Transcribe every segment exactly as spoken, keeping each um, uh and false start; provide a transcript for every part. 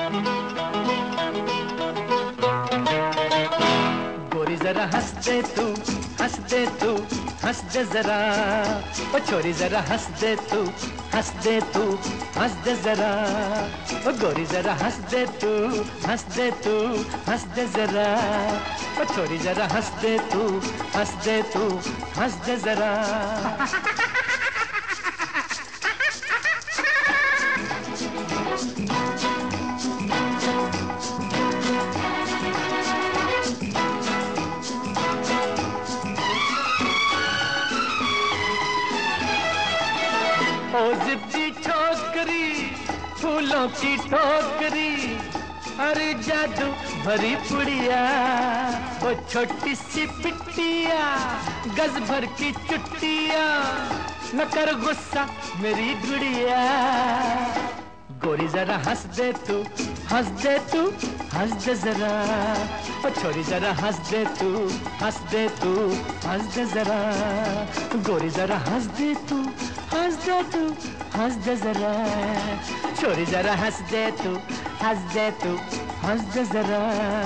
गोरी जरा हंस दे तू, हंस दे तू, हंस दे जरा। ओ छोरी जरा हंस दे तू, हंस दे तू, हंस दे जरा। ओ गोरी जरा हंस दे तू, हंस दे तू, हंस दे जरा। ओ छोरी जरा हंस दे तू, हंस दे तू, हंस दे जरा। ओ जिद्दी छोकरी, फूलों की टोकरी, अरे जादू भरी पुड़िया। ओ छोटी सी पिट्टिया, गज भर की चुट्टिया, न कर गुस्सा मेरी गुड़िया। गोरी जरा हंस दे तू, हंस दे तू, हंस दे जरा। ओ छोरी जरा हंस दे तू, हंस दे तू, हंस दे जरा। गोरी जरा हंस दे तू, हंस दे तू, हंस दे जरा। छोरी जरा हंस दे तू, हंस दे तू, हंस दे जरा।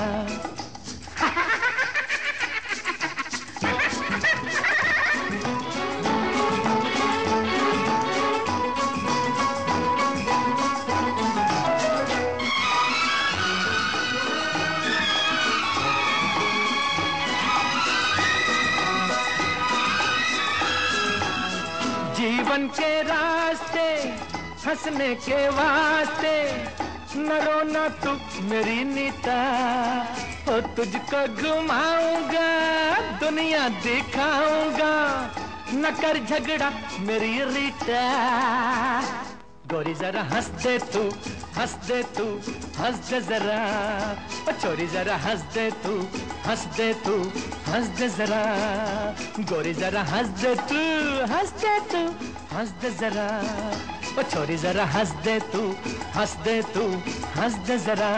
जीवन के रास्ते हंसने के वास्ते, न रोना तू मेरी नीता। ओ तुझको घुमाऊंगा, दुनिया दिखाऊंगा, न कर झगड़ा मेरी रीता। गोरी जरा हंस दे तू, हंस दे तू, हंस दे जरा। ओ छोरी जरा हंस दे तू, हंस दे तू, हंस दे जरा। गोरी जरा हंस दे तू, हंस दे तू, हंस दे जरा। ओ छोरी जरा हंस दे तू, हंस दे तू, हंस दे जरा।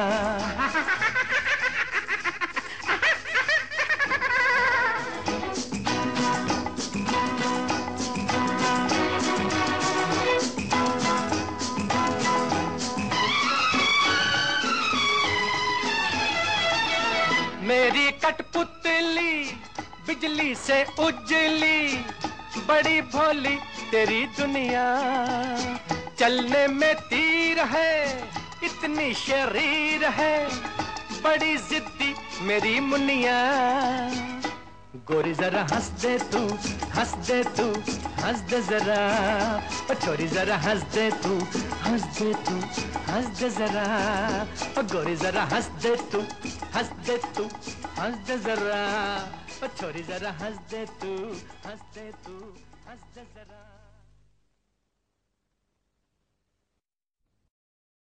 मेरी कठपुतली बिजली से उजली, बड़ी भोली तेरी दुनिया। चलने में तीर है, इतनी शरीर है, बड़ी जिद्दी मेरी मुनिया। गोरी जरा हंस दे तू, हंस दे तू, हंस दे जरा। ओ छोरी जरा हंस दे तू, हंस दे तू, हंस दे जरा। ओ गोरी जरा हंस दे तू, हंस दे तू, हंस दे जरा। ओ छोरी जरा हंस दे तू, हंस दे तू, हंस दे जरा।